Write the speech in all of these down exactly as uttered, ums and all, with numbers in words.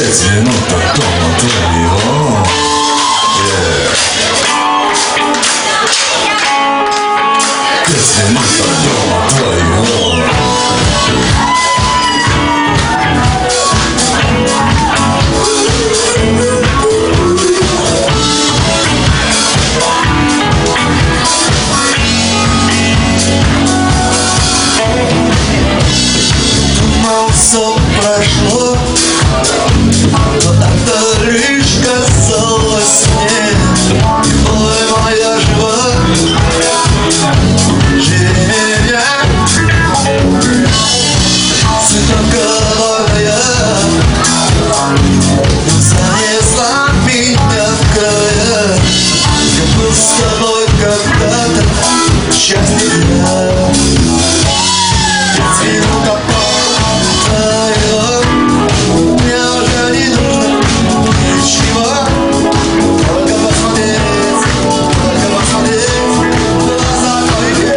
Пять минут от дома твоего. Yeah. Пять минут от дома твоего. Думал, все прошло, но это лишь казалось мне. Ой, моя жива, живи меня, светоголовая, занесла меня в края. Я был с тобой когда-то счастлив. Пять минут от твоего, мне уже не нужно ничего. Только посмотреть, только посмотреть в глаза твои.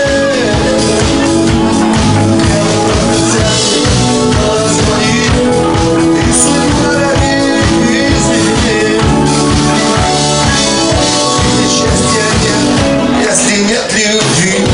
Я бы только взять, позвонить и судьбу дорогих изменить. И счастья нет, если нет любви.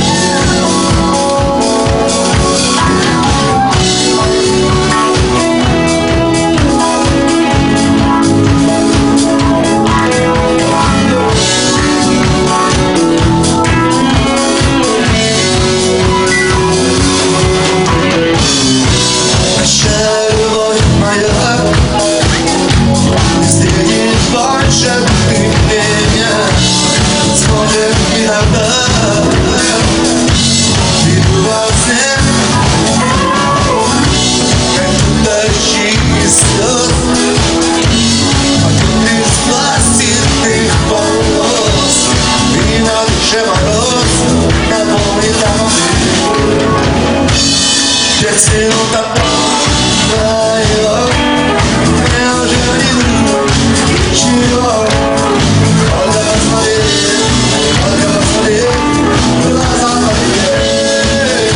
Пять минут от твоего, мне уже не нужно ничего. Только посмотреть, только посмотреть в глаза твои.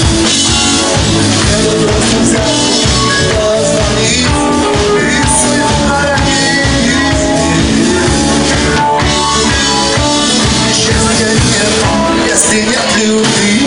Я бы просто взять, позвонить и судьбу дорогих изменить. Счастья нет, если нет любви.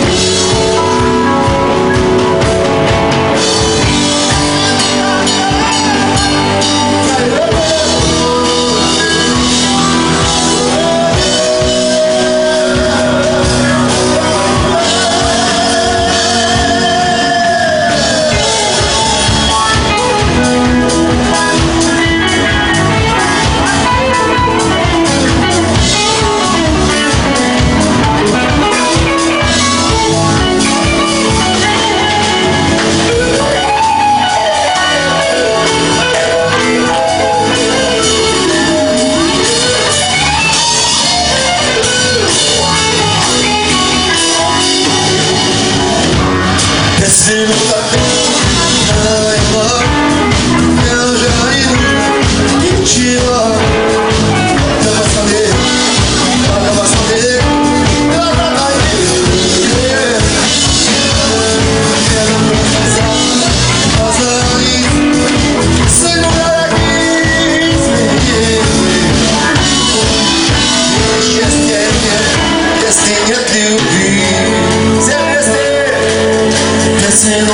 Пять минут от твоего, мне уже не нужно ничего. Только посмотреть, только посмотреть в глаза твои. Я бы просто взять, позвонить, судьбу дорогих изменить. Счастья нет, если нет любви. Все вместе. Пять минут